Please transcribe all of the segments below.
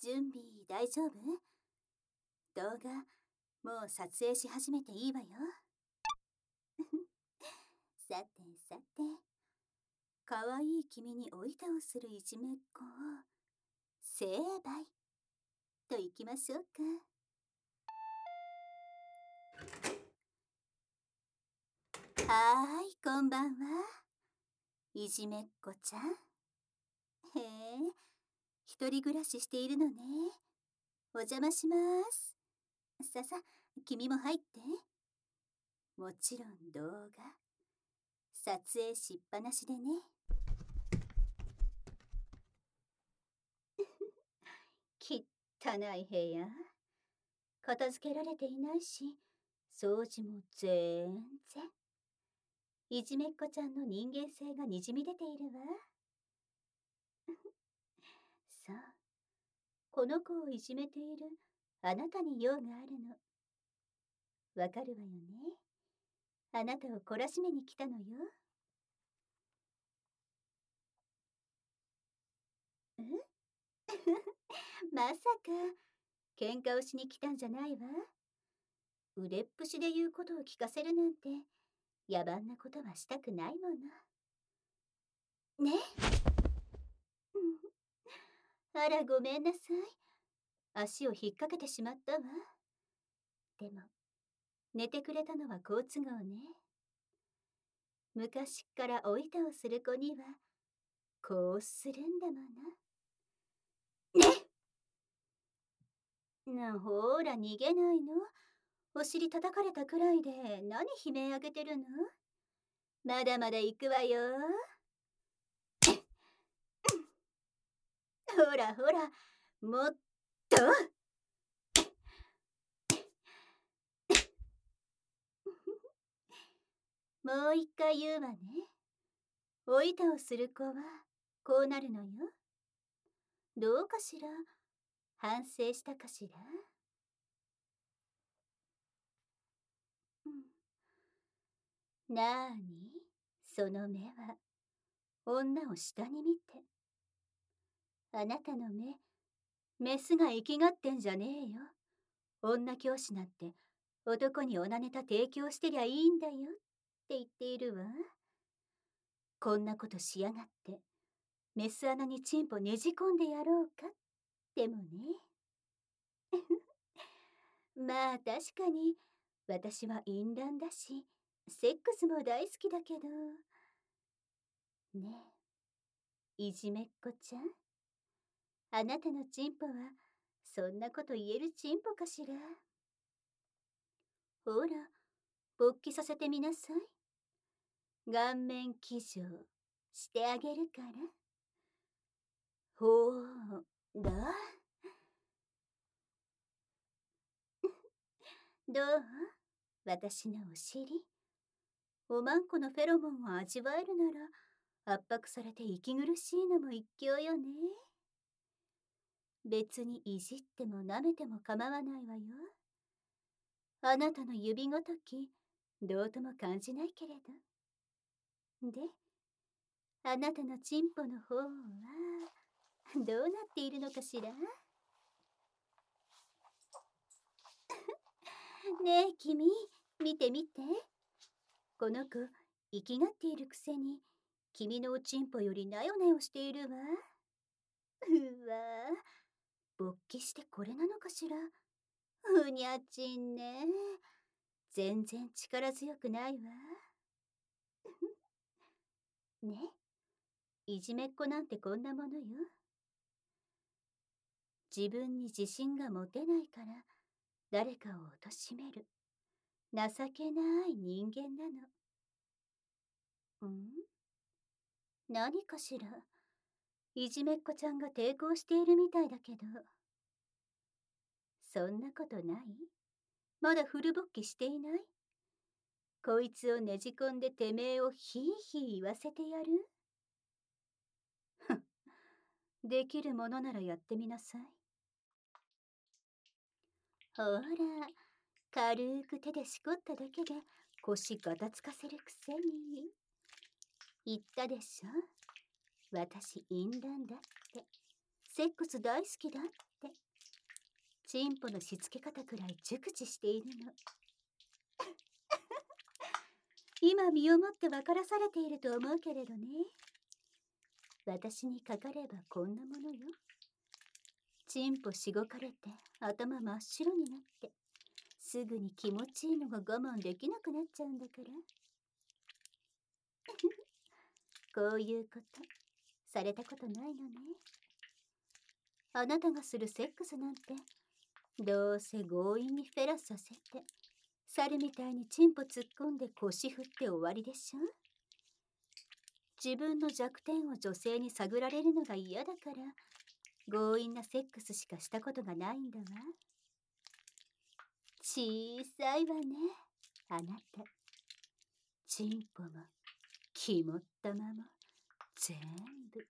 準備大丈夫？動画、もう撮影し始めていいわよ。さてさて、かわいい君においたをするいじめっ子を、成敗といきましょうか。はーい、こんばんは。いじめっ子ちゃん。へえ、一人暮らししているのね。お邪魔します。さ、君も入って。もちろん動画、撮影しっぱなしでね。汚い部屋。片付けられていないし、掃除も全然。いじめっ子ちゃんの人間性がにじみ出ているわ。そう。この子をいじめているあなたに用があるの。わかるわよね。あなたを懲らしめに来たのよ。まさか、喧嘩をしに来たんじゃないわ。腕っぷしで言うことを聞かせるなんて、野蛮なことはしたくないもの。ね。あら、ごめんなさい。足を引っ掛けてしまったわ。でも、寝てくれたのは好都合ね。昔っからおいたをする子には、こうするんだもの。ほーら、逃げないの。お尻叩かれたくらいで何悲鳴あげてるの？まだまだ行くわよ。ほらほら、もっと。もう一回言うわね。おいたをする子はこうなるのよ。どうかしら？反省したかしら？なーに、その目は。女を下に見て。あなたの目、メスが生きがってんじゃねえよ。女教師なんて男にオナネタ提供してりゃいいんだよって言っているわ。こんなことしやがって、メス穴にチンポねじ込んでやろうか。でもね。まあ確かに、私は淫乱だし、セックスも大好きだけど。ねえ、いじめっ子ちゃん。あなたのチンポは、そんなこと言えるチンポかしら。ほら、勃起させてみなさい。顔面騎乗してあげるから。ほーら。どう？私のお尻。おまんこのフェロモンを味わえるなら、圧迫されて息苦しいのも一興よね。別にいじっても舐めても構わないわよ。あなたの指ごとき、どうとも感じないけれど。で、あなたのチンポの方は、どうなっているのかしら？ねえ、君、見て見て。この子、生きがっているくせに、君のおちんぽよりなよなよしているわ。うわぁ、勃起してこれなのかしら。ふにゃちんね。全然力強くないわ。ね、いじめっ子なんてこんなものよ。自分に自信が持てないから誰かを貶める情けない人間なの。何かしら。いじめっ子ちゃんが抵抗しているみたいだけど。そんなことない？まだフル勃起していない？こいつをねじ込んでてめえをヒーヒー言わせてやる？できるものならやってみなさい。ほら、軽く手でしこっただけで腰ガタつかせるくせに。言ったでしょ？私淫乱だって。セックス大好きだって。 チンポのしつけ方くらい熟知しているの。今身をもって分からされていると思うけれどね。私にかかればこんなものよ。チンポしごかれて頭真っ白になってすぐに気持ちいいのが我慢できなくなっちゃうんだから。こういうことされたことないのね。あなたがするセックスなんてどうせ強引にフェラさせて猿みたいにチンポ突っ込んで腰振って終わりでしょ。自分の弱点を女性に探られるのが嫌だから強引なセックスしかしたことがないんだわ。小さいわね、あなた。チンポも肝っ玉も全部。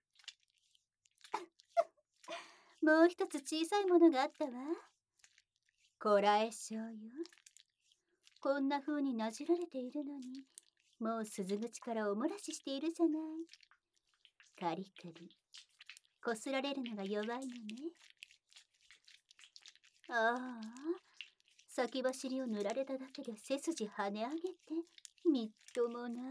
もう一つ小さいものがあったわ。こらえ性よ。こんな風になじられているのにもう鈴口からおもらししているじゃない。カリカリこすられるのが弱いのね。ああ、先走りを塗られただけで背筋跳ね上げてみっともない。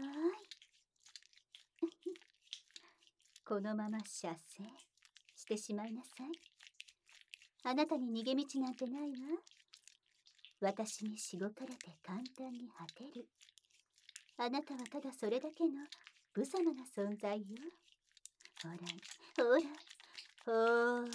このまま射精してしまいなさい。あなたに逃げ道なんてないわ。私にしごかれて簡単に果てる。あなたはただそれだけの無様な存在よ。ほら、ほら、ほーら。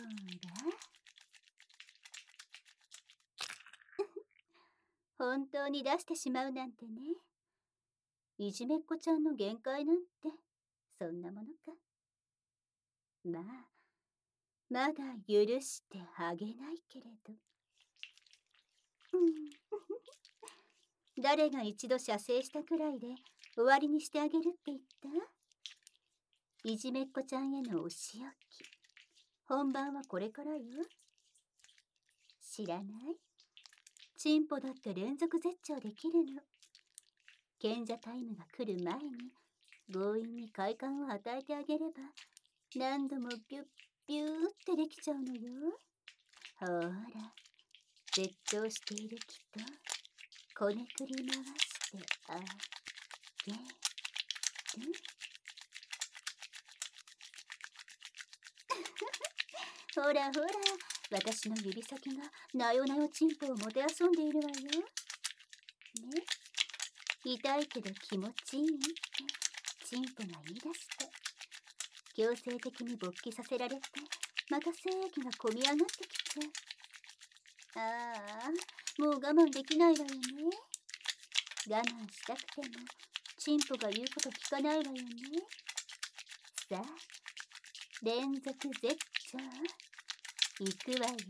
本当に出してしまうなんてね。いじめっ子ちゃんの限界なんて、そんなものか。まあ、まだ許してあげないけれど。誰が一度射精したくらいで終わりにしてあげるって言った？いじめっ子ちゃんへのお仕置き。本番はこれからよ。知らない？チンポだって連続絶頂できるの。賢者タイムが来る前に強引に快感を与えてあげれば何度もビュッビューってできちゃうのよ。ほーら、絶頂しているきとこねくり回してあげる。ほらほら、私の指先がなよなよチンポをもてあそんでいるわよ。ね、痛いけど気持ちいいってチンポが言い出して強制的に勃起させられてまた精液がこみ上がってきちゃう。ああ、もう我慢できないわよね。我慢したくてもチンポが言うこと聞かないわよね。さあ、連続絶頂行くわよ。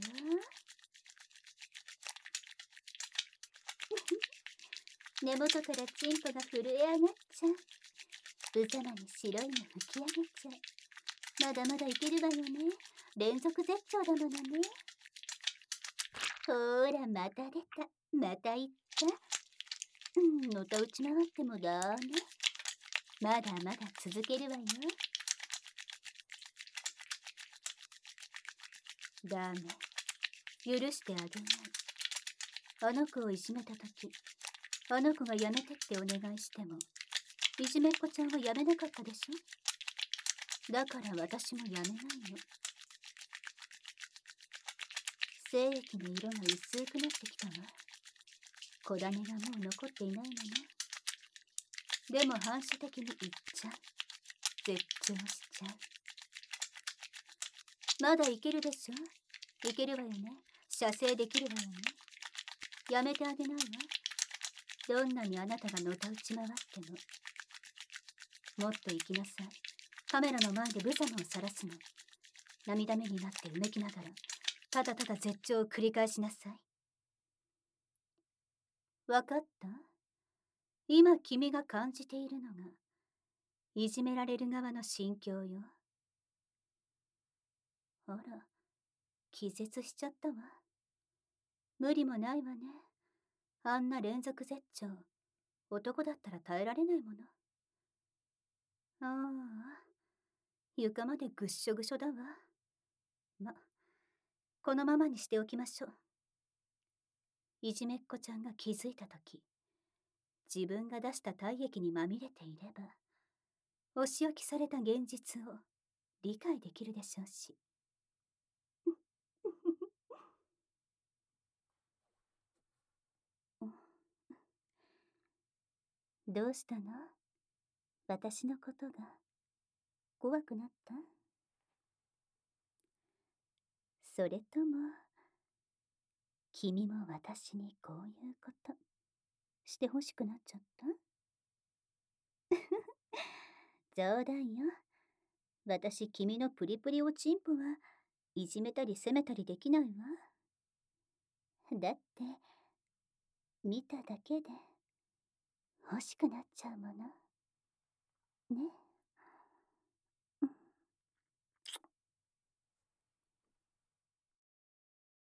根元からチンポが震え上がっちゃう。無様に白いの吹き上げちゃう。まだまだいけるわよね。連続絶頂だものね。ほーら、また出た。またいった。のたうち回ってもダメ。まだまだ続けるわよ。ダメ。許してあげない。あの子をいじめたとき、あの子がやめてってお願いしても、いじめっ子ちゃんはやめなかったでしょ。だから私もやめないの。精液の色が薄くなってきたわ。小種がもう残っていないのね。でも反射的にいっちゃう。絶頂しちゃう。まだいけるでしょ。いけるわよね。射精できるわよね。やめてあげないわ。どんなにあなたがのたうち回っても。もっと行きなさい。カメラの前で無様を晒すの。涙目になってうめきながら、ただただ絶頂を繰り返しなさい。わかった？今君が感じているのが、いじめられる側の心境よ。あら、気絶しちゃったわ。無理もないわね。あんな連続絶頂、男だったら耐えられないもの。ああ、床までぐっしょぐしょだわ。ま、このままにしておきましょう。 いじめっ子ちゃんが気づいたとき、自分が出した体液にまみれていれば、お仕置きされた現実を理解できるでしょうし。どうしたの？私のことが怖くなった？それとも、君も私にこういうことして欲しくなっちゃった？冗談よ。私、君のプリプリおちんぽはいじめたり責めたりできないわ。だって、見ただけで欲しくなっちゃうもの。ね。